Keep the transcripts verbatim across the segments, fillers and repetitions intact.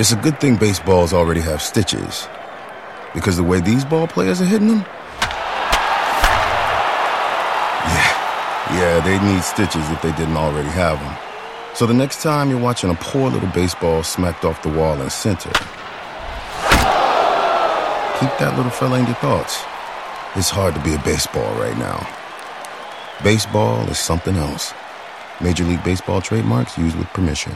It's a good thing baseballs already have stitches, because the way these ball players are hitting them, yeah, yeah, they need stitches if they didn't already have them. So the next time you're watching a poor little baseball smacked off the wall in center, keep that little fella in your thoughts. It's hard to be a baseball right now. Baseball is something else. Major League Baseball trademarks used with permission.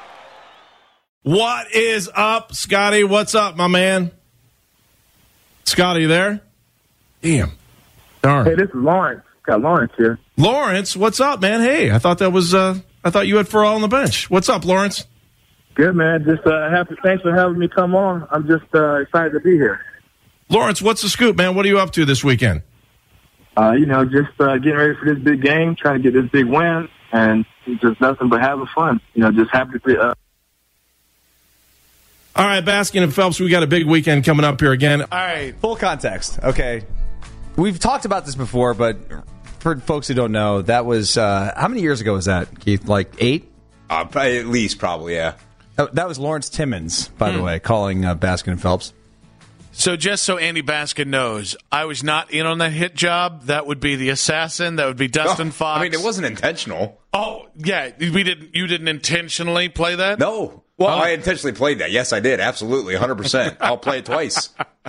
What is up, Scotty? What's up, my man? Scotty, you there? Damn. Darn. Hey, this is Lawrence. Got Lawrence here. Lawrence, what's up, man? Hey, I thought that was, uh, I thought you had Pharrell on the bench. What's up, Lawrence? Good, man. Just uh, happy. Thanks for having me come on. I'm just uh, excited to be here. Lawrence, what's the scoop, man? What are you up to this weekend? Uh, you know, just uh, getting ready for this big game, trying to get this big win, and just nothing but having fun. You know, just happy to be. Uh... All right, Baskin and Phelps, we got a big weekend coming up here again. All right, full context. Okay. We've talked about this before, but for folks who don't know, that was, uh, how many years ago was that, Keith? Like eight? Uh, at least, probably, yeah. Oh, that was Lawrence Timmons, by Hmm. the way, calling uh, Baskin and Phelps. So just so Andy Baskin knows, I was not in on that hit job. That would be the assassin. That would be Dustin Oh, Fox. I mean, it wasn't intentional. Oh, yeah. We didn't. You didn't intentionally play that? No. Well, Oh. I intentionally played that. Yes, I did. Absolutely. one hundred percent. I'll play it twice.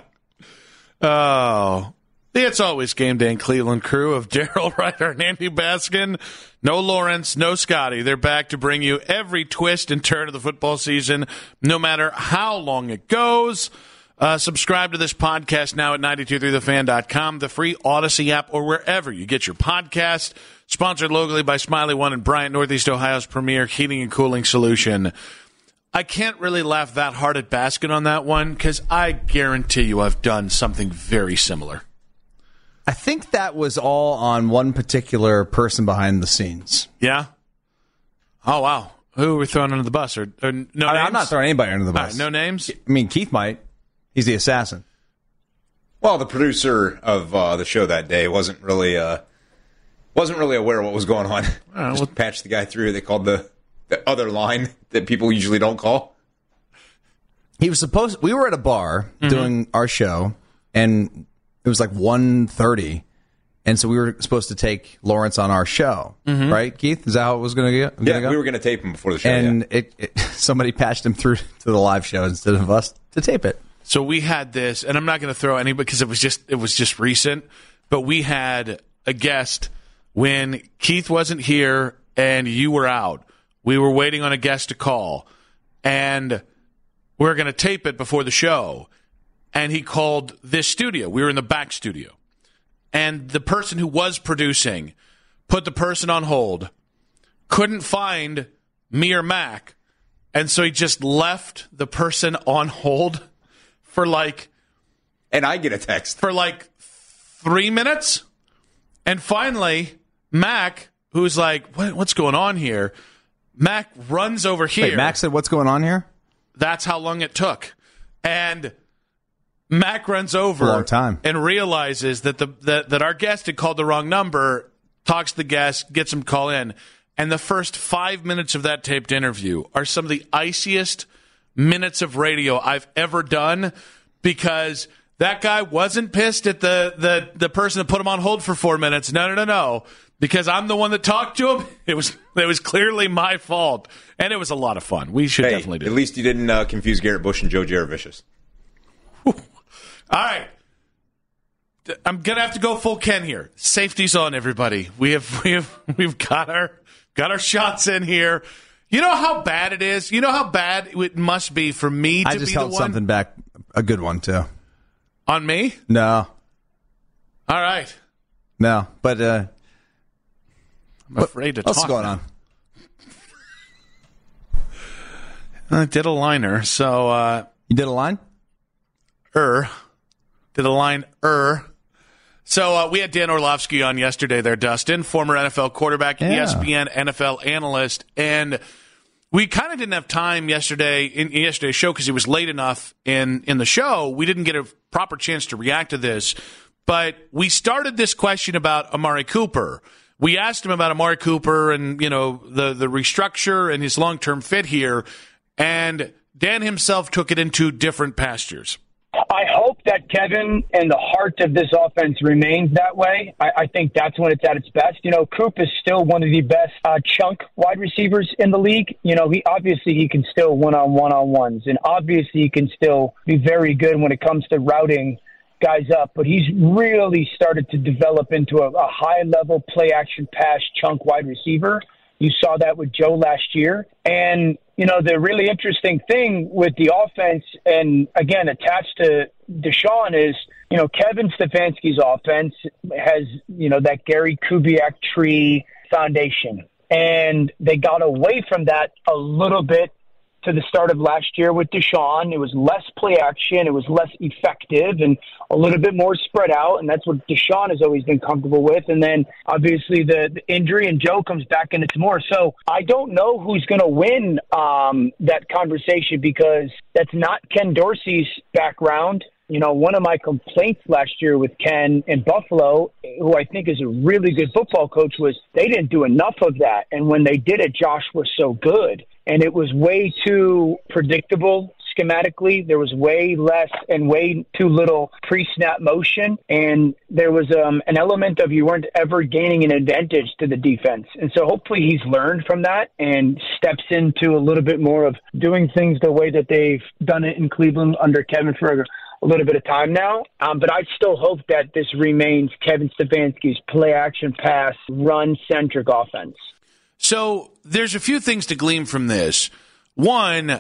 Oh. The It's Always Game Day in Cleveland crew of Daryl Ryder and Andy Baskin. No Lawrence, no Scotty. They're back to bring you every twist and turn of the football season, no matter how long it goes. Uh, subscribe to this podcast now at nine two three the fan dot com, the free Odyssey app, or wherever you get your podcast. Sponsored locally by Smiley One and Bryant, Northeast Ohio's premier heating and cooling solution. I can't really laugh that hard at Baskin on that one because I guarantee you I've done something very similar. I think that was all on one particular person behind the scenes. Yeah? Oh, wow. Who are we throwing under the bus? Or, or no I, names? I'm not throwing anybody under the All bus. right, no names? I mean, Keith might. He's the assassin. Well, the producer of uh, the show that day wasn't really uh, wasn't really aware of what was going on. right, Just well- patched the guy through. They called the, the other line that people usually don't call. He was supposed. We were at a bar doing our show, and it was like one thirty, and so we were supposed to take Lawrence on our show, right, Keith? Is that how it was going to go? Yeah, go? we were going to tape him before the show. and yeah. it, it somebody patched him through to the live show instead of us to tape it. So we had this, and I'm not going to throw any because it was just it was just recent. But we had a guest when Keith wasn't here and you were out. We were waiting on a guest to call, and we were going to tape it before the show. And he called this studio. We were in the back studio, and the person who was producing put the person on hold, couldn't find me or Mac, and so he just left the person on hold. For like, and I get a text. For like three minutes. And finally, Mac, who's like, what, what's going on here? Mac runs over here. Wait, Mac said, "What's going on here?" That's how long it took. And Mac runs over A long time. and realizes that the that, that our guest had called the wrong number, talks to the guest, gets him to call in. And the first five minutes of that taped interview are some of the iciest minutes of radio I've ever done, because that guy wasn't pissed at the, the, the person that put him on hold for four minutes. No, no, no, no. Because I'm the one that talked to him. It was it was clearly my fault. And it was a lot of fun. We should Hey, definitely do at it. least you didn't uh, confuse Garrett Bush and Joe Jaravicious. All right. I'm going to have to go full Ken here. Safety's on, everybody. We have we have we've got our got our shots in here. You know how bad it is? You know how bad it must be for me to I just be the held one something back, a good one too. on me? No, All right. no, but uh, I'm afraid to what's talk. going now. on? I did a liner, so uh You did a line? er did a line er. So uh, we had Dan Orlovsky on yesterday there, Dustin, former N F L quarterback, Yeah. E S P N N F L analyst, and we kind of didn't have time yesterday in yesterday's show because he was late enough in, in the show. We didn't get a proper chance to react to this, but we started this question about Amari Cooper. We asked him about Amari Cooper and, you know, the, the restructure and his long-term fit here. And Dan himself took it into different pastures. I hope that Kevin and the heart of this offense remains that way. I, I think that's when it's at its best. You know, Coop is still one of the best uh, chunk wide receivers in the league. You know, he obviously he can still one-on-one-on-ones, and obviously he can still be very good when it comes to routing guys up. But he's really started to develop into a, a high-level play-action pass chunk wide receiver. You saw that with Joe last year. And, you know, the really interesting thing with the offense, and again, attached to Deshaun, is, you know, Kevin Stefanski's offense has, you know, that Gary Kubiak tree foundation. And they got away from that a little bit to the start of last year with Deshaun. It was less play action. It was less effective and a little bit more spread out. And that's what Deshaun has always been comfortable with. And then obviously the, the injury and Joe comes back and it's more. So I don't know who's going to win um, that conversation, because that's not Ken Dorsey's background. You know, one of my complaints last year with Ken in Buffalo, who I think is a really good football coach, was they didn't do enough of that. And when they did it, Josh was so good. And it was way too predictable schematically. There was way less and way too little pre-snap motion. And there was um, an element of you weren't ever gaining an advantage to the defense. And so hopefully he's learned from that and steps into a little bit more of doing things the way that they've done it in Cleveland under Kevin for a little bit of time now. Um, but I still hope that this remains Kevin Stefanski's play-action pass, run-centric offense. So there's a few things to glean from this. One,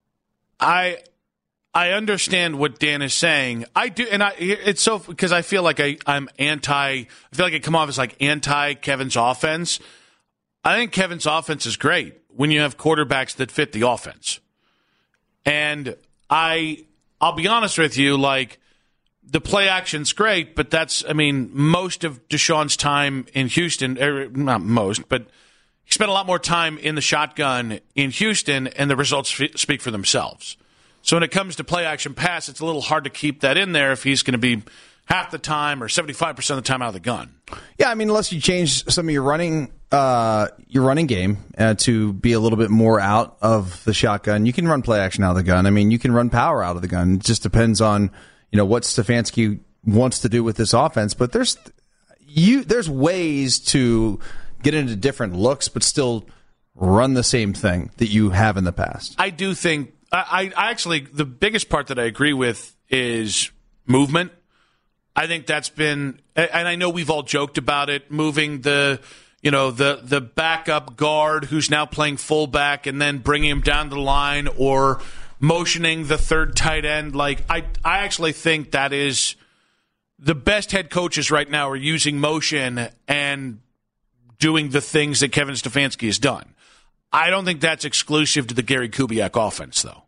I I understand what Dan is saying. I do, and I it's so because I feel like I, I'm anti. I feel like I come off as like anti Kevin's offense. I think Kevin's offense is great when you have quarterbacks that fit the offense. And I I'll be honest with you, like the play action's great, but that's I mean most of Deshaun's time in Houston, er, not most, but he spent a lot more time in the shotgun in Houston, and the results f- speak for themselves. So when it comes to play-action pass, it's a little hard to keep that in there if he's going to be half the time or seventy-five percent of the time out of the gun. Yeah, I mean, unless you change some of your running uh, your running game uh, to be a little bit more out of the shotgun, you can run play-action out of the gun. I mean, you can run power out of the gun. It just depends on, you know, what Stefanski wants to do with this offense. But there's you there's ways to get into different looks, but still run the same thing that you have in the past. I do think, I, I actually, the biggest part that I agree with is movement. I think that's been, and I know we've all joked about it, moving the, you know, the, the backup guard who's now playing fullback and then bringing him down the line, or motioning the third tight end. Like, I, I actually think that is the best head coaches right now are using motion and doing the things that Kevin Stefanski has done. I don't think that's exclusive to the Gary Kubiak offense, though.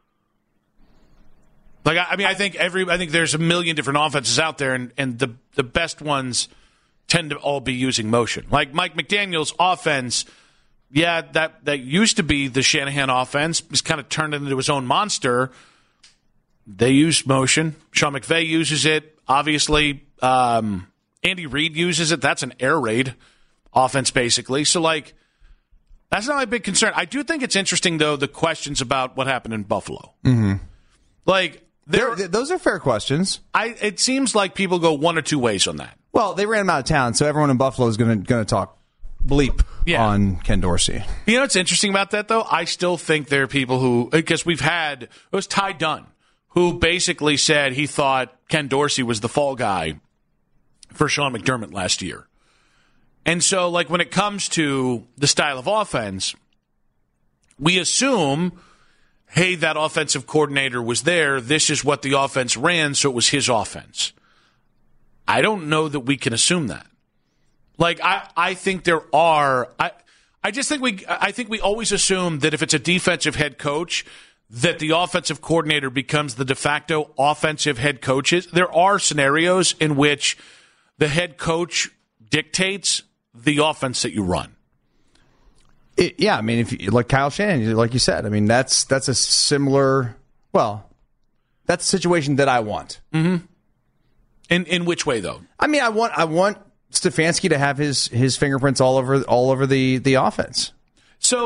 Like, I, I mean, I think every, I think there's a million different offenses out there, and, and the the best ones tend to all be using motion. Like Mike McDaniel's offense, yeah, that that used to be the Shanahan offense. He's kind of turned into his own monster. They use motion. Sean McVay uses it. Obviously, um, Andy Reid uses it. That's an air raid offense, basically. So, like, that's not my big concern. I do think it's interesting, though, the questions about what happened in Buffalo. Mm-hmm. Like, there, those are fair questions. I, it seems like people go one or two ways on that. Well, they ran him out of town, so everyone in Buffalo is going to going to talk bleep yeah. on Ken Dorsey. You know what's interesting about that, though? I still think there are people who, because we've had, it was Ty Dunn, who basically said he thought Ken Dorsey was the fall guy for Sean McDermott last year. And so, like, when it comes to the style of offense, we assume, hey, that offensive coordinator was there. This is what the offense ran, so it was his offense. I don't know that we can assume that. Like, I, I think there are I, – I just think we I think we always assume that if it's a defensive head coach, that the offensive coordinator becomes the de facto offensive head coach. There are scenarios in which the head coach dictates the offense that you run. It, yeah, I mean, if you, like Kyle Shanahan, like you said, I mean, that's that's a similar, well, that's a situation that I want. Mm-hmm. In in which way, though? I mean, I want I want Stefanski to have his his fingerprints all over all over the, the offense. So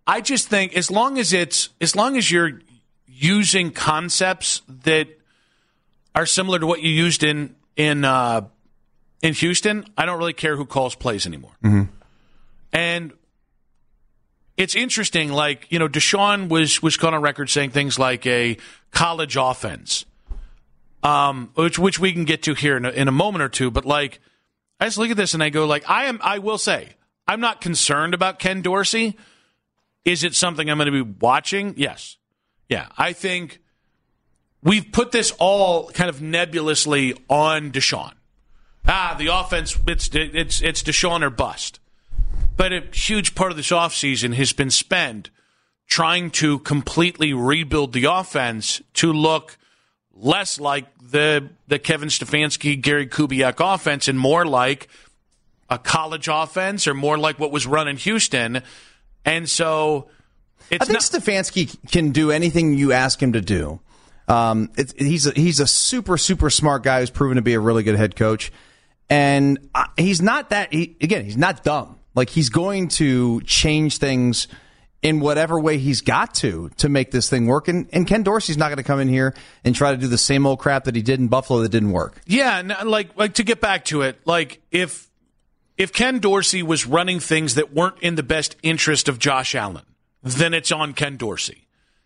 I just think as long as it's as long as you're using concepts that are similar to what you used in in uh, in Houston, I don't really care who calls plays anymore. Mm-hmm. And it's interesting, like, you know, Deshaun was was gone on record saying things like a college offense, um, which which we can get to here in a, in a moment or two. But like, I just look at this and I go, like, I am. I will say, I'm not concerned about Ken Dorsey. Is it something I'm going to be watching? Yes. Yeah, I think we've put this all kind of nebulously on Deshaun. Ah, the offense, it's it's it's Deshaun or bust. But a huge part of this offseason has been spent trying to completely rebuild the offense to look less like the the Kevin Stefanski, Gary Kubiak offense and more like a college offense or more like what was run in Houston. And so it's I think not- Stefanski can do anything you ask him to do. Um, it's, he's a, he's a super, super smart guy who's proven to be a really good head coach. And uh, he's not that, he, again, he's not dumb. Like, he's going to change things in whatever way he's got to to make this thing work. And, and Ken Dorsey's not going to come in here and try to do the same old crap that he did in Buffalo that didn't work. Yeah, and like like to get back to it, like if if Ken Dorsey was running things that weren't in the best interest of Josh Allen, then it's on Ken Dorsey.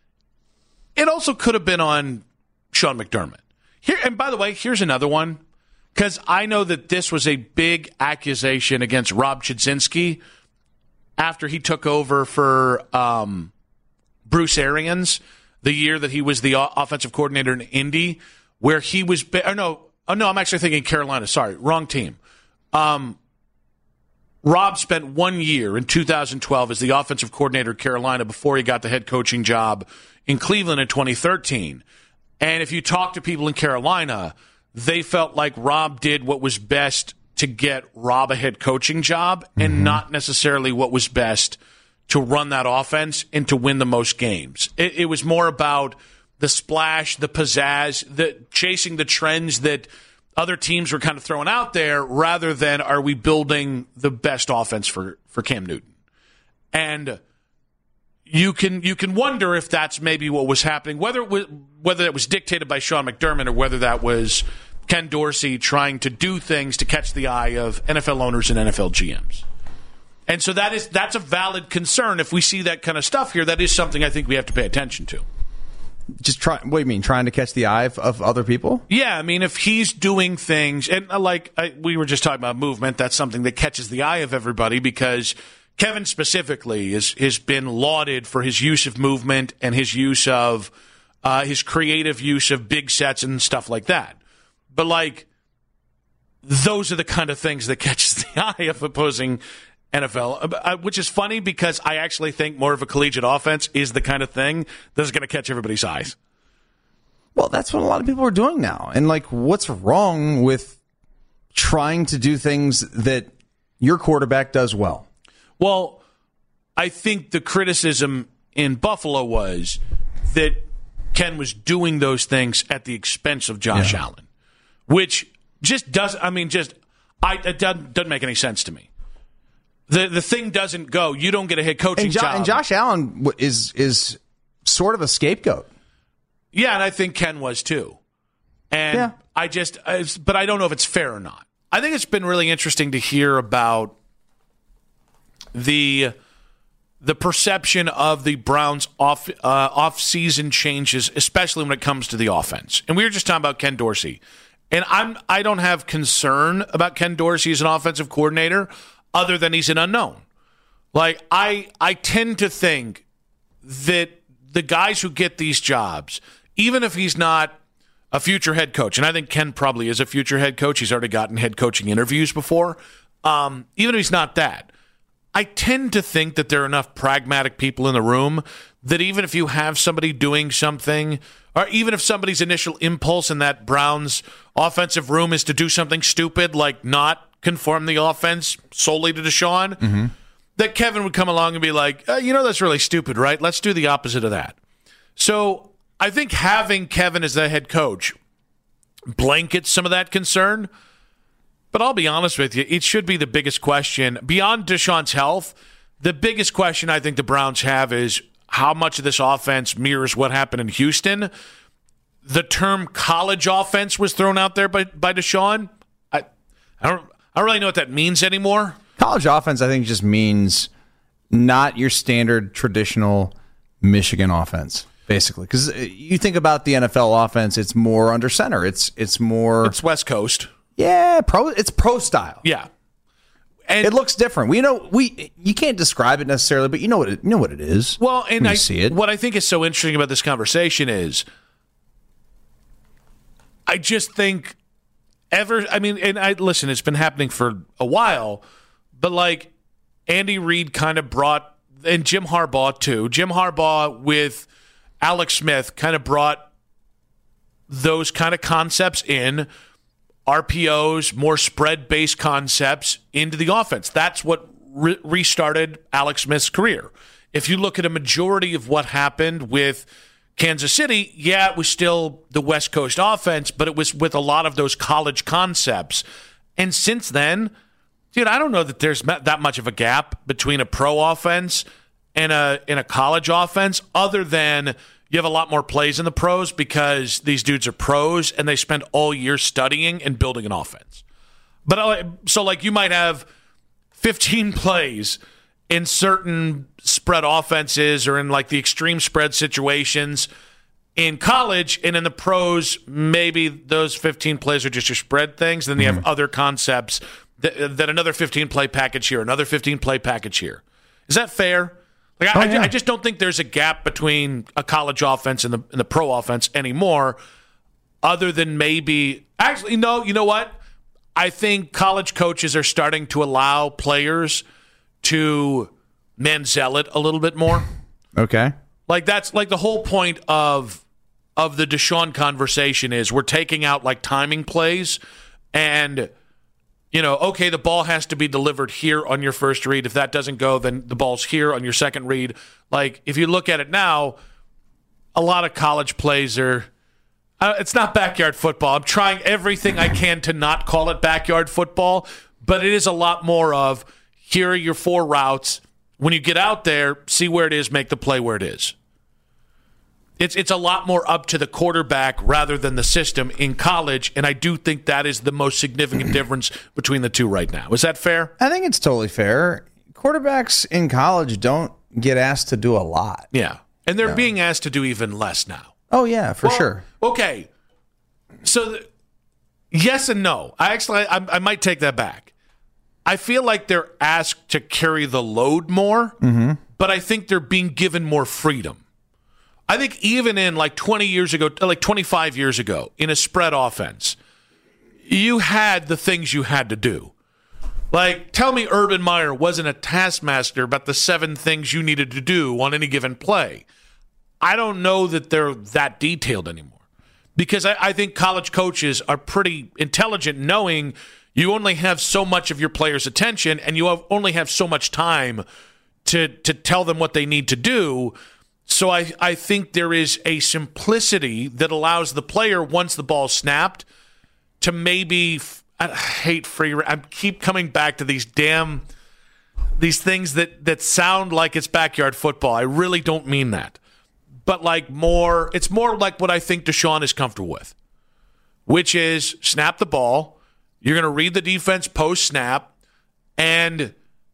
It also could have been on Sean McDermott. Here, and by the way, here's another one. Because I know that this was a big accusation against Rob Chudzinski after he took over for um, Bruce Arians the year that he was the o- offensive coordinator in Indy, where he was. Be- oh no, oh no, I'm actually thinking Carolina. Sorry, wrong team. Um, Rob spent one year in two thousand twelve as the offensive coordinator at Carolina before he got the head coaching job in Cleveland in twenty thirteen. And if you talk to people in Carolina, they felt like Rob did what was best to get Rob a head coaching job and mm-hmm. not necessarily what was best to run that offense and to win the most games. It, it was more about the splash, the pizzazz, the chasing the trends that other teams were kind of throwing out there rather than are we building the best offense for, for Cam Newton. And you can you can wonder if that's maybe what was happening, whether it was, whether it was dictated by Sean McDermott or whether that was Ken Dorsey trying to do things to catch the eye of N F L owners and N F L G Ms. And so that is that's a valid concern. If we see that kind of stuff here, that is something I think we have to pay attention to. Just try. What do you mean, trying to catch the eye of, of other people? Yeah, I mean, if he's doing things, and like I, we were just talking about movement, that's something that catches the eye of everybody because Kevin specifically is, has been lauded for his use of movement and his use of uh, his creative use of big sets and stuff like that. But like, those are the kind of things that catches the eye of opposing N F L, which is funny because I actually think more of a collegiate offense is the kind of thing that's going to catch everybody's eyes. Well, that's what a lot of people are doing now. And like, what's wrong with trying to do things that your quarterback does well? Well, I think the criticism in Buffalo was that Ken was doing those things at the expense of Josh yeah. Allen, which just doesn't, I mean, just, I, it doesn't, doesn't make any sense to me. The the thing doesn't go, you don't get a head coaching and jo- job. And Josh Allen is is sort of a scapegoat. Yeah, and I think Ken was too. And yeah. I just, but I don't know if it's fair or not. I think it's been really interesting to hear about the the perception of the Browns off uh, off season changes, especially when it comes to the offense. And we were just talking about Ken Dorsey, and I'm I don't have concern about Ken Dorsey as an offensive coordinator, other than he's an unknown. Like I I tend to think that the guys who get these jobs, even if he's not a future head coach, and I think Ken probably is a future head coach. He's already gotten head coaching interviews before. Um, even if he's not that. I tend to think that there are enough pragmatic people in the room that even if you have somebody doing something, or even if somebody's initial impulse in that Browns offensive room is to do something stupid, like not conform the offense solely to Deshaun, mm-hmm. that Kevin would come along and be like, uh, you know, that's really stupid, right? Let's do the opposite of that. So I think having Kevin as the head coach blankets some of that concern. But I'll be honest with you, it should be the biggest question. Beyond Deshaun's health, the biggest question I think the Browns have is how much of this offense mirrors what happened in Houston. The term college offense was thrown out there by, by Deshaun. I, I don't I don't really know what that means anymore. College offense, I think, just means not your standard traditional Michigan offense, basically. Because you think about the N F L offense, it's more under center. It's it's more It's West Coast. Yeah, pro. It's pro style. Yeah, and it looks different. We know we you can't describe it necessarily, but you know what it, you know what it is. Well, and when I you see it. What I think is so interesting about this conversation is, I just think ever. I mean, and I listen. It's been happening for a while, but like Andy Reid kind of brought, and Jim Harbaugh too. Jim Harbaugh with Alex Smith kind of brought those kind of concepts in. R P Os, more spread-based concepts into the offense. That's what re- restarted Alex Smith's career. If you look at a majority of what happened with Kansas City, yeah, it was still the West Coast offense, but it was with a lot of those college concepts. And since then, dude, I don't know that there's that much of a gap between a pro offense and a, and a college offense, other than you have a lot more plays in the pros because these dudes are pros and they spend all year studying and building an offense. But so, like, you might have fifteen plays in certain spread offenses or in like the extreme spread situations in college, and in the pros, maybe those fifteen plays are just your spread things. Then you have other concepts that, that another fifteen play package here, another fifteen play package here. Is that fair? Like, I, oh, yeah. I just don't think there's a gap between a college offense and the, and the pro offense anymore, other than maybe – actually, no, you know what? I think college coaches are starting to allow players to Manziel it a little bit more. Okay. Like, that's like the whole point of of the Deshaun conversation is we're taking out, like, timing plays and – you know, okay, the ball has to be delivered here on your first read. If that doesn't go, then the ball's here on your second read. Like, if you look at it now, a lot of college plays are uh, – it's not backyard football. I'm trying everything I can to not call it backyard football, but it is a lot more of here are your four routes. When you get out there, see where it is, make the play where it is. It's it's a lot more up to the quarterback rather than the system in college, and I do think that is the most significant difference between the two right now. Is that fair? I think it's totally fair. Quarterbacks in college don't get asked to do a lot. Yeah, and they're no. being asked to do even less now. Oh, yeah, for well, sure. Okay, so the, yes and no. I actually I, I might take that back. I feel like they're asked to carry the load more, mm-hmm. but I think they're being given more freedom. I think even in like twenty years ago, like twenty-five years ago, in a spread offense, you had the things you had to do. Like, tell me Urban Meyer wasn't a taskmaster about the seven things you needed to do on any given play. I don't know that they're that detailed anymore because I, I think college coaches are pretty intelligent knowing you only have so much of your players' attention and you have only have so much time to to tell them what they need to do. So I, I think there is a simplicity that allows the player, once the ball's snapped, to maybe I hate free. I keep coming back to these damn these things that, that sound like it's backyard football. I really don't mean that, but like more, it's more like what I think Deshaun is comfortable with, which is snap the ball. You're going to read the defense post snap, and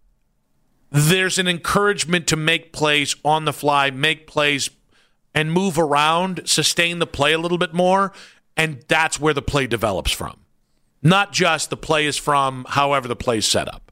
there's an encouragement to make plays on the fly, make plays and move around, sustain the play a little bit more, and that's where the play develops from. Not just the play is from however the play is set up.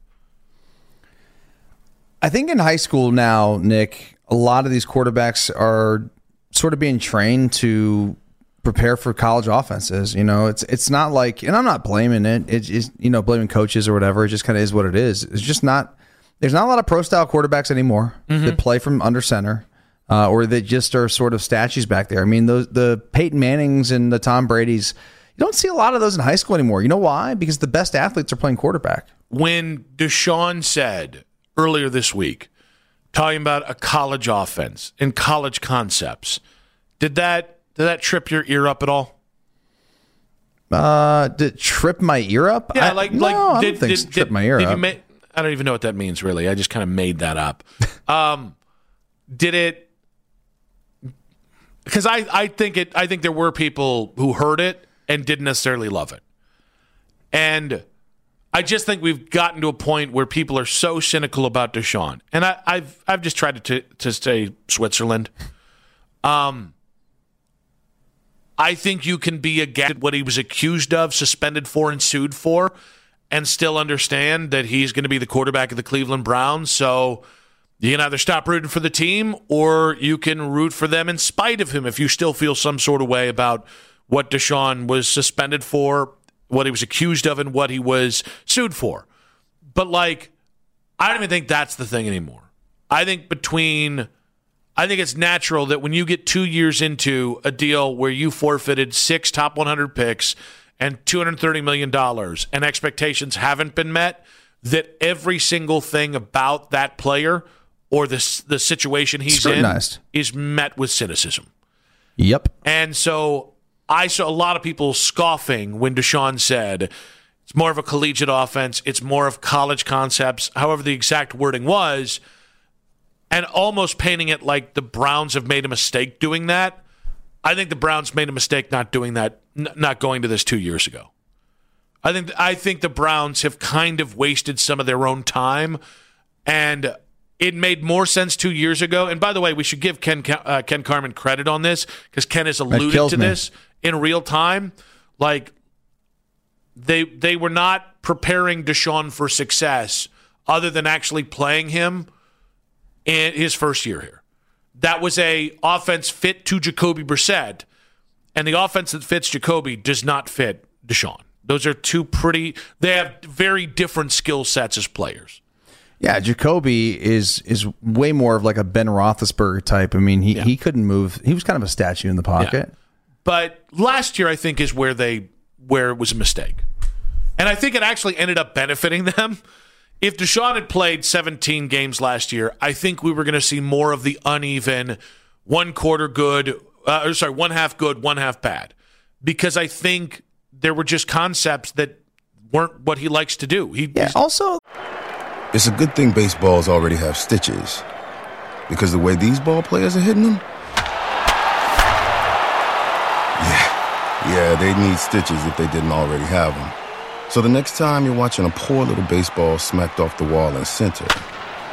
I think in high school now, Nick, a lot of these quarterbacks are sort of being trained to prepare for college offenses. You know, it's it's not like, and I'm not blaming it. It's just, you know, blaming coaches or whatever. It just kind of is what it is. It's just not. There's not a lot of pro-style quarterbacks anymore mm-hmm. that play from under center uh, or that just are sort of statues back there. I mean, those the Peyton Mannings and the Tom Bradys, you don't see a lot of those in high school anymore. You know why? Because the best athletes are playing quarterback. When Deshaun said earlier this week, talking about a college offense and college concepts, did that did that trip your ear up at all? Uh, did it trip my ear up? Yeah, I, like no, like I did, don't think did, it tripped did, my ear did up. You make, I don't even know what that means, really. I just kind of made that up. Um, did it? Because I, I think it. I think there were people who heard it and didn't necessarily love it, and I just think we've gotten to a point where people are so cynical about Deshaun, and I, I've I've just tried to to say Switzerland. Um, I think you can be against what he was accused of, suspended for, and sued for, and still understand that he's going to be the quarterback of the Cleveland Browns. So you can either stop rooting for the team or you can root for them in spite of him if you still feel some sort of way about what Deshaun was suspended for, what he was accused of, and what he was sued for. But, like, I don't even think that's the thing anymore. I think between... I think it's natural that when you get two years into a deal where you forfeited six top one hundred picks and two hundred thirty million dollars and expectations haven't been met, that every single thing about that player or the, the situation he's in is met with cynicism. Yep. And so I saw a lot of people scoffing when Deshaun said it's more of a collegiate offense, it's more of college concepts, however the exact wording was, and almost painting it like the Browns have made a mistake doing that. I think the Browns made a mistake not doing that, n- not going to this two years ago. I think I think the Browns have kind of wasted some of their own time, and it made more sense two years ago. And by the way, we should give Ken uh, Ken Carman credit on this because Ken has alluded to me. this in real time. Like they they were not preparing Deshaun for success other than actually playing him in his first year here. That was a offense fit to Jacoby Brissett, and the offense that fits Jacoby does not fit Deshaun. Those are two pretty, they have very different skill sets as players. Yeah, Jacoby is is way more of like a Ben Roethlisberger type. I mean, he, yeah. he couldn't move. He was kind of a statue in the pocket. Yeah. But last year, I think, is where they where it was a mistake. And I think it actually ended up benefiting them. If Deshaun had played seventeen games last year, I think we were going to see more of the uneven one quarter good, uh, sorry, one half good, one half bad. Because I think there were just concepts that weren't what he likes to do. He yeah, also, it's a good thing baseballs already have stitches. Because the way these ball players are hitting them, yeah, yeah, they need stitches if they didn't already have them. So the next time you're watching a poor little baseball smacked off the wall in center, keep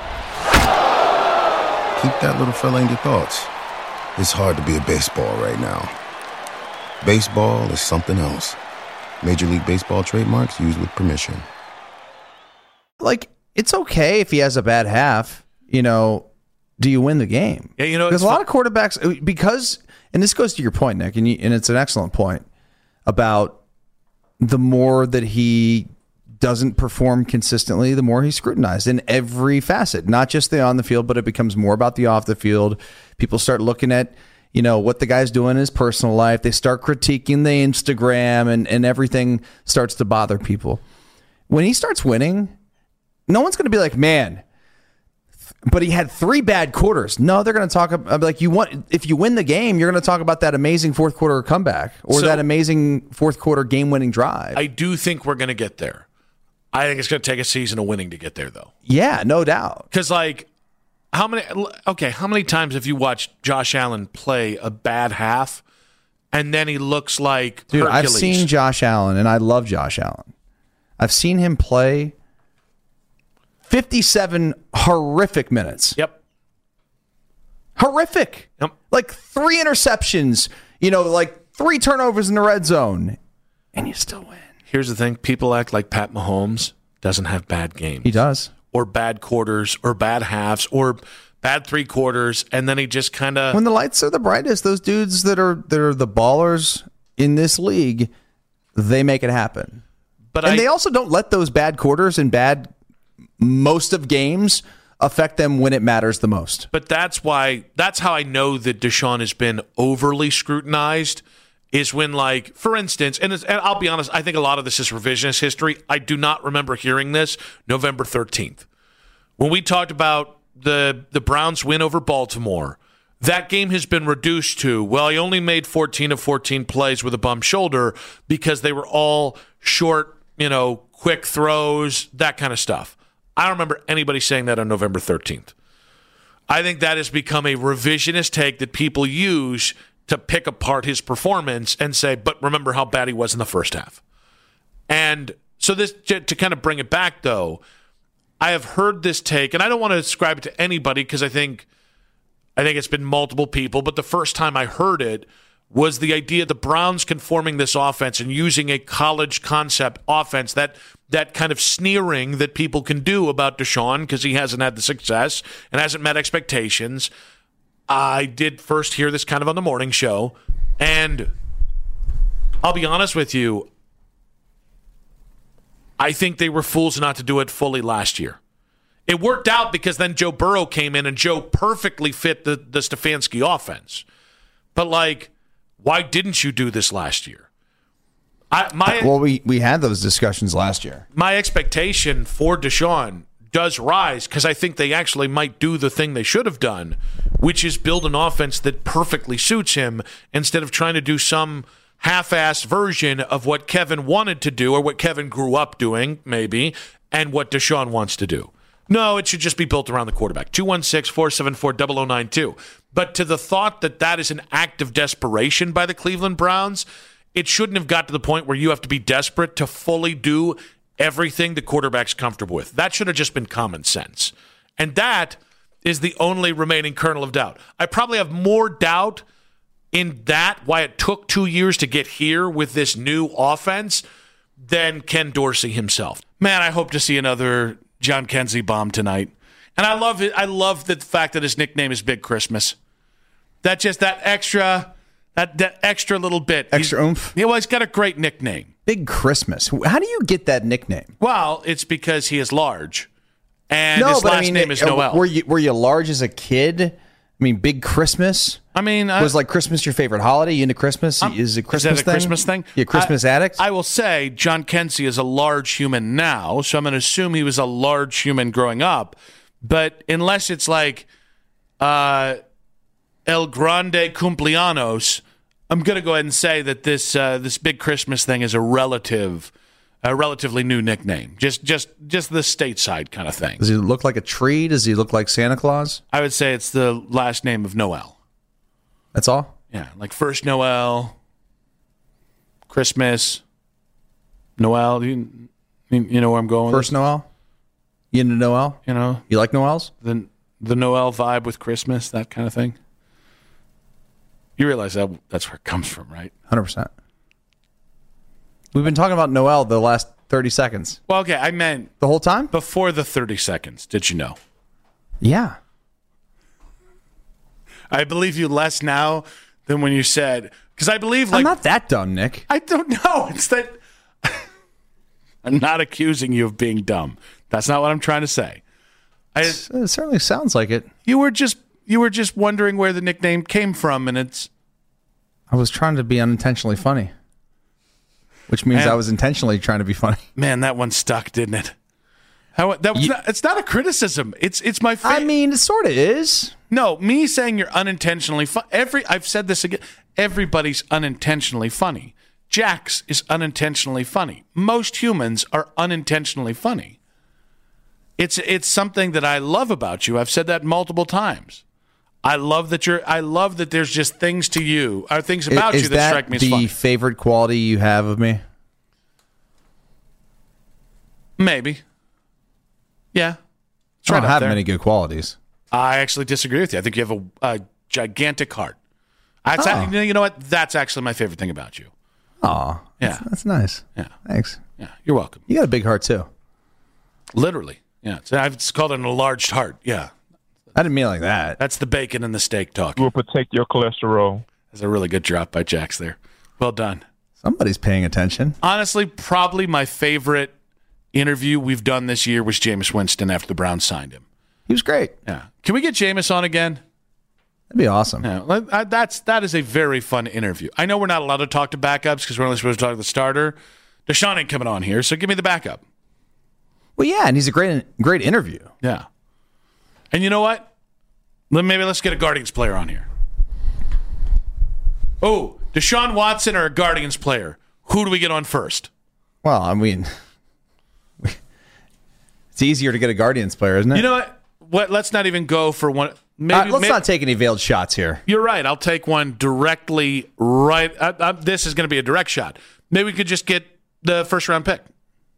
that little fella in your thoughts. It's hard to be a baseball right now. Baseball is something else. Major League Baseball trademarks used with permission. Like, it's okay if he has a bad half. You know, do you win the game? Yeah, you know, because a lot of quarterbacks, because, and this goes to your point, Nick, and, you, and it's an excellent point about the more that he doesn't perform consistently, the more he's scrutinized in every facet, not just the on the field, but it becomes more about the off the field. People start looking at, you know, what the guy's doing in his personal life. They start critiquing the Instagram, and, and everything starts to bother people. When he starts winning, no one's going to be like, man, but he had three bad quarters. No, they're going to talk about, like, you want, if you win the game, you're going to talk about that amazing fourth quarter comeback or so, that amazing fourth quarter game winning drive. I do think we're going to get there. I think it's going to take a season of winning to get there, though. Yeah, no doubt. Because, like, how many, okay, how many times have you watched Josh Allen play a bad half and then he looks like Dude, Hercules? I've seen Josh Allen, and I love Josh Allen. I've seen him play fifty-seven horrific minutes. Yep. Horrific. Yep. Like three interceptions, you know, like three turnovers in the red zone, and you still win. Here's the thing. People act like Pat Mahomes doesn't have bad games. He does. Or bad quarters, or bad halves, or bad three quarters, and then he just kind of... When the lights are the brightest, those dudes that are that are the ballers in this league, they make it happen. But and I, they also don't let those bad quarters and bad most of games affect them when it matters the most. But that's why, that's how I know that Deshaun has been overly scrutinized, is when, like, for instance, and, it's, and I'll be honest, I think a lot of this is revisionist history. I do not remember hearing this November thirteenth. When we talked about the the Browns win over Baltimore, that game has been reduced to, well, he only made fourteen of fourteen plays with a bum shoulder because they were all short, you know, quick throws, that kind of stuff. I don't remember anybody saying that on November thirteenth. I think that has become a revisionist take that people use to pick apart his performance and say, but remember how bad he was in the first half. And so this to, to kind of bring it back, though, I have heard this take, and I don't want to ascribe it to anybody because I think I think it's been multiple people, but the first time I heard it was the idea the Browns conforming this offense and using a college concept offense, that that kind of sneering that people can do about Deshaun because he hasn't had the success and hasn't met expectations. I did first hear this kind of on the morning show, and I'll be honest with you, I think they were fools not to do it fully last year. It worked out because then Joe Burrow came in and Joe perfectly fit the, the Stefanski offense. But, like, why didn't you do this last year? I, my Well, we, we had those discussions last year. My expectation for Deshaun does rise because I think they actually might do the thing they should have done, which is build an offense that perfectly suits him instead of trying to do some half-assed version of what Kevin wanted to do or what Kevin grew up doing, maybe, and what Deshaun wants to do. No, it should just be built around the quarterback. two one six, four seven four, zero zero nine two. But to the thought that that is an act of desperation by the Cleveland Browns, it shouldn't have got to the point where you have to be desperate to fully do everything the quarterback's comfortable with. That should have just been common sense. And that is the only remaining kernel of doubt. I probably have more doubt in that, why it took two years to get here with this new offense, than Ken Dorsey himself. Man, I hope to see another John Kenzie bomb tonight. And I love it. I love the fact that his nickname is Big Christmas. That just that extra, that, that extra little bit. Extra he's, oomph? Yeah, well, he's got a great nickname. Big Christmas. How do you get that nickname? Well, it's because he is large. And no, his but last I mean, name is uh, Noel. Were you, were you large as a kid? I mean, Big Christmas? I mean, I, was like Christmas your favorite holiday? You into Christmas? I'm, is it Christmas is that a thing? Christmas thing? You a Christmas I, addict? I will say John Kenzie is a large human now, so I'm going to assume he was a large human growing up. But unless it's like uh, El Grande Cumpleaños, I'm going to go ahead and say that this uh, this Big Christmas thing is a relative, a relatively new nickname. Just just just the stateside kind of thing. Does he look like a tree? Does he look like Santa Claus? I would say it's the last name of Noel. That's all? Yeah, like first Noel, Christmas, Noel. You, you know where I'm going? First Noel? You into Noel? You know, You like Noels? the the Noel vibe with Christmas, that kind of thing. You realize that that's where it comes from, right? one hundred percent. We've been talking about Noel the last thirty seconds. Well, okay, I meant The whole time? before the thirty seconds. Did you know? Yeah. I believe you less now than when you said, because I believe like I'm not that dumb, Nick. I don't know. It's that I'm not accusing you of being dumb. That's not what I'm trying to say. I, It certainly sounds like it. you were just you were just wondering where the nickname came from, and it's I was trying to be unintentionally funny, which means Man. I was intentionally trying to be funny. man, that one stuck, didn't it? How that was You- not, it's not a criticism. It's it's my favorite. I mean, it sort of is. No, me saying you're unintentionally fun. Every I've said this again. Everybody's unintentionally funny. Jax is unintentionally funny. Most humans are unintentionally funny. It's it's something that I love about you. I've said that multiple times. I love that you're. I love that there's just things to you, or things about is you that, that strike me as the funny. favorite quality you have of me? Maybe. Yeah. It's I right don't up have there. many good qualities. I actually disagree with you. I think you have a, a gigantic heart. That's Oh. you know what? That's actually my favorite thing about you. Aw, Yeah. that's, that's nice. Yeah. Thanks. Yeah. You're welcome. You got a big heart too. Literally. Yeah. So I've it's called an enlarged heart. Yeah. I didn't mean it like that. That's the bacon and the steak talk. will protect your cholesterol. That's a really good drop by Jax there. Well done. Somebody's paying attention. Honestly, probably my favorite interview we've done this year was Jameis Winston after the Browns signed him. He was great. Yeah. Can we get Jameis on again? That'd be awesome. Yeah. let- I- That's that is a very fun interview. I know we're not allowed to talk to backups because we're only supposed to talk to the starter. Deshaun ain't coming on here, so give me the backup. Well, yeah, and he's a great, great interview. Yeah. And you know what? Let- Maybe let's get a Guardians player on here. Oh, Deshaun Watson or a Guardians player? Who do we get on first? Well, I mean, It's easier to get a Guardians player, isn't it? You know what? What? Let's not even go for one. Maybe, uh, let's maybe, not take any veiled shots here. You're right. I'll take one directly right. I, I, this is going to be a direct shot. Maybe we could just get the first round pick.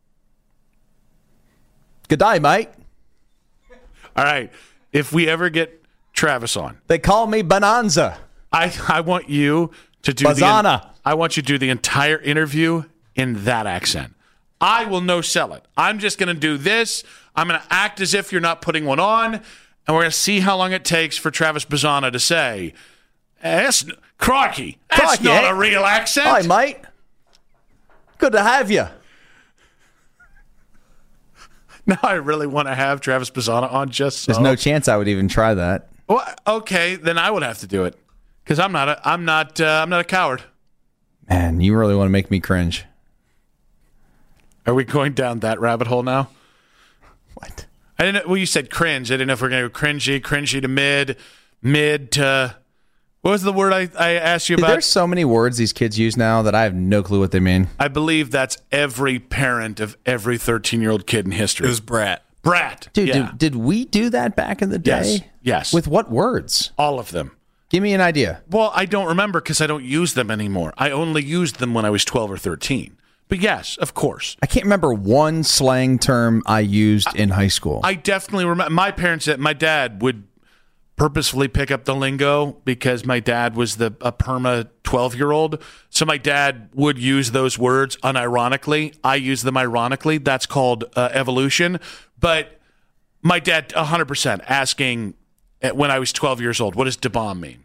Good day, mate. All right. If we ever get Travis on, they call me Bonanza. I I want you to do Bazana. the. I want you to do the entire interview in that accent. I will no sell it. I'm just going to do this. I'm going to act as if you're not putting one on, and we're going to see how long it takes for Travis Bazana to say, eh, that's, crikey, that's Crikey, not eh? a real accent. Hi, mate. Good to have you. Now I really want to have Travis Bazana on just so. There's no chance I would even try that. Well, okay, then I would have to do it because I'm not a, I'm not uh, I'm not a coward. Man, you really want to make me cringe. Are we going down that rabbit hole now? What? I didn't. Well, you said cringe. I didn't know if we're going to go cringy, cringy to mid, mid to. What was the word I, I asked you Dude, about? there's so many words these kids use now that I have no clue what they mean. I believe that's every parent of every thirteen-year-old kid in history. It was brat. Brat. Dude, yeah. did, did we do that back in the day? Yes. Yes. With what words? All of them. Give me an idea. Well, I don't remember because I don't use them anymore. I only used them when I was twelve or thirteen. But yes, of course. I can't remember one slang term I used I, in high school. I definitely remember. My parents, my dad would purposefully pick up the lingo because my dad was the a perma twelve-year-old. So my dad would use those words unironically. I use them ironically. That's called uh, evolution. But my dad, one hundred percent, asking when I was twelve years old, what does da bomb mean?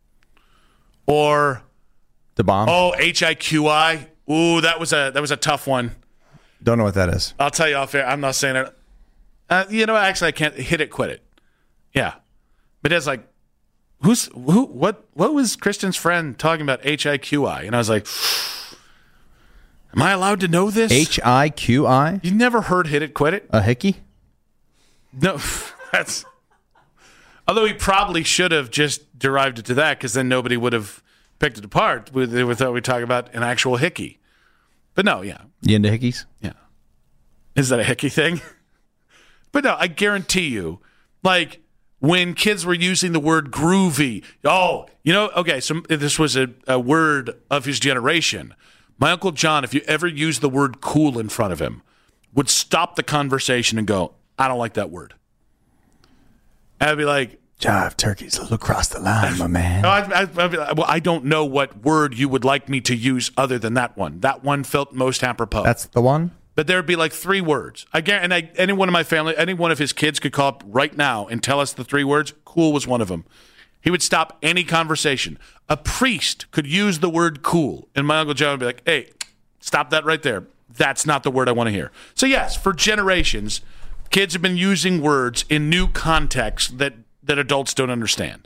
Or da bomb? Oh, H I Q I. Ooh, that was a that was a tough one. Don't know what that is. I'll tell you off air. I'm not saying it. Uh, you know, actually, I can't hit it, quit it. Yeah, but it's like, who's who? What? What was Kristen's friend talking about? H I Q I, and I was like, am I allowed to know this? H I Q I. You never heard hit it, quit it? A hickey? No, that's. Although he probably should have just derived it to that, because then nobody would have picked it apart. We, we thought we'd talk about an actual hickey. But no, yeah. You into hickeys? Yeah. Is that a hickey thing? But no, I guarantee you, like, when kids were using the word groovy, oh, you know, okay, so this was a, a word of his generation. My Uncle John, if you ever used the word cool in front of him, would stop the conversation and go, I don't like that word. And I'd be like, jive turkeys a little across the line, my man. No, I'd, I'd, I'd be like, well, I don't know what word you would like me to use other than that one. That one felt most apropos. That's the one? But there'd be like three words. I guarantee, and I, any one of my family, any one of his kids could call up right now and tell us the three words. Cool was one of them. He would stop any conversation. A priest could use the word cool, and my Uncle John would be like, hey, stop that right there. That's not the word I want to hear. So yes, for generations, kids have been using words in new contexts that, that adults don't understand.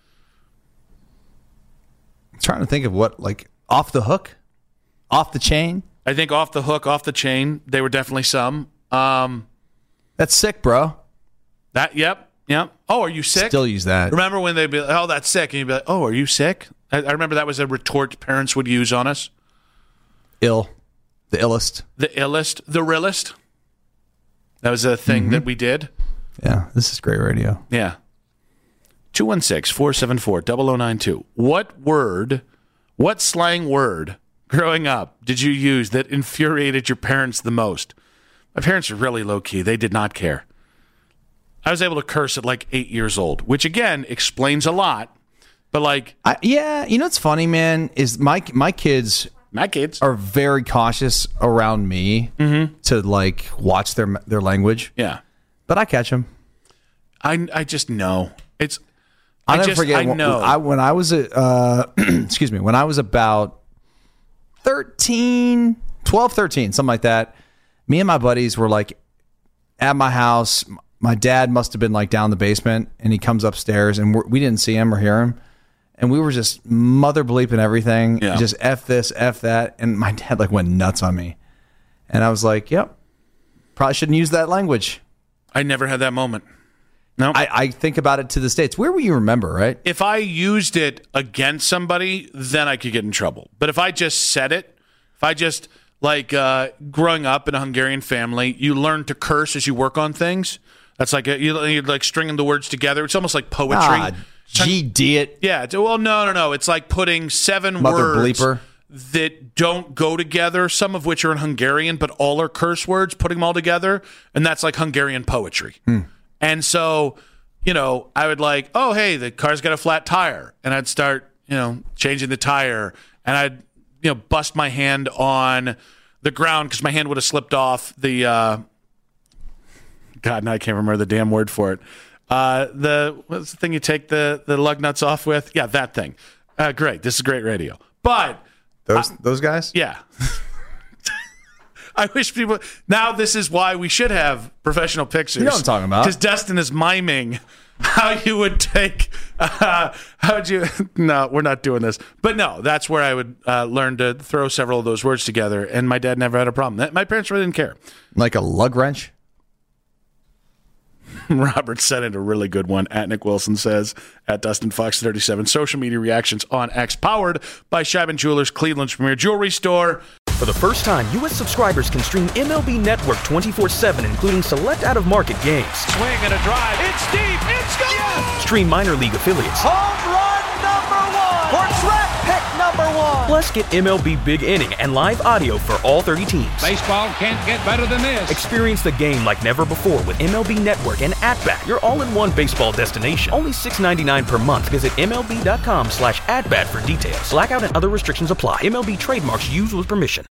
I'm trying to think of what, like, off the hook? Off the chain? I think off the hook, off the chain, they were definitely some. Um, That's sick, bro. That, yep, yep. Oh, are you sick? Still use that. Remember when they'd be like, oh, that's sick. And you'd be like, oh, are you sick? I, I remember that was a retort parents would use on us. Ill. The illest. The illest. The realest. That was a thing mm-hmm. that we did. Yeah, this is great radio. Yeah. two one six, four seven four, zero zero nine two. What word, what slang word growing up did you use that infuriated your parents the most? My parents are really low-key. They did not care. I was able to curse at like eight years old, which, again, explains a lot. But like... I, yeah, you know what's funny, man, is my my kids... My kids. Are very cautious around me mm-hmm. to, like, watch their their language. Yeah. But I catch them. I, I just know. It's... I'll I never just, forget. I know. I, when I was a, uh, excuse me, when I was about thirteen, twelve, thirteen, something like that, me and my buddies were like at my house. My dad must have been like down the basement, and he comes upstairs, and we're, we didn't see him or hear him. And we were just mother bleeping everything, yeah. just F this, F that. And my dad like went nuts on me. And I was like, yep, probably shouldn't use that language. I never had that moment. No, I, I think about it to this day. It's where you remember, right? If I used it against somebody, then I could get in trouble. But if I just said it, if I just like uh, growing up in a Hungarian family, you learn to curse as you work on things. That's like a, you, you're like stringing the words together. It's almost like poetry. Ah, G D it. Yeah. It's, well, no, no, no. It's like putting seven Mother words bleeper. that don't go together, some of which are in Hungarian, but all are curse words, putting them all together. And that's like Hungarian poetry. Hmm. And so, you know, I would like, oh, hey, the car's got a flat tire. And I'd start, you know, changing the tire. And I'd, you know, bust my hand on the ground because my hand would have slipped off the, uh, God, now I can't remember the damn word for it. Uh, the what's the thing you take the, the lug nuts off with? Yeah, that thing. Uh, great. This is great radio. But Those I, those guys? yeah. I wish people. Now this is why we should have professional pictures. You know what I'm talking about. Because Destin is miming how you would take. Uh, how would you? No, we're not doing this. But no, that's where I would uh, learn to throw several of those words together. And my dad never had a problem. My parents really didn't care. Like a lug wrench? Robert sent in a really good one. At Nick Wilson says, at Dustin Fox thirty-seven, social media reactions on X, powered by Scheibin Jewelers, Cleveland's premier jewelry store. For the first time, U S subscribers can stream M L B Network twenty-four seven, including select out-of-market games. Swing and a drive. It's deep. It's gone. Yes! Stream minor league affiliates. Home run number one. Or track pick number one. Plus, get M L B Big Inning and live audio for all thirty teams. Baseball can't get better than this. Experience the game like never before with M L B Network and At-Bat, your all-in-one baseball destination. Only six dollars and ninety-nine cents per month. Visit MLB.com slash at-bat for details. Blackout and other restrictions apply. M L B trademarks used with permission.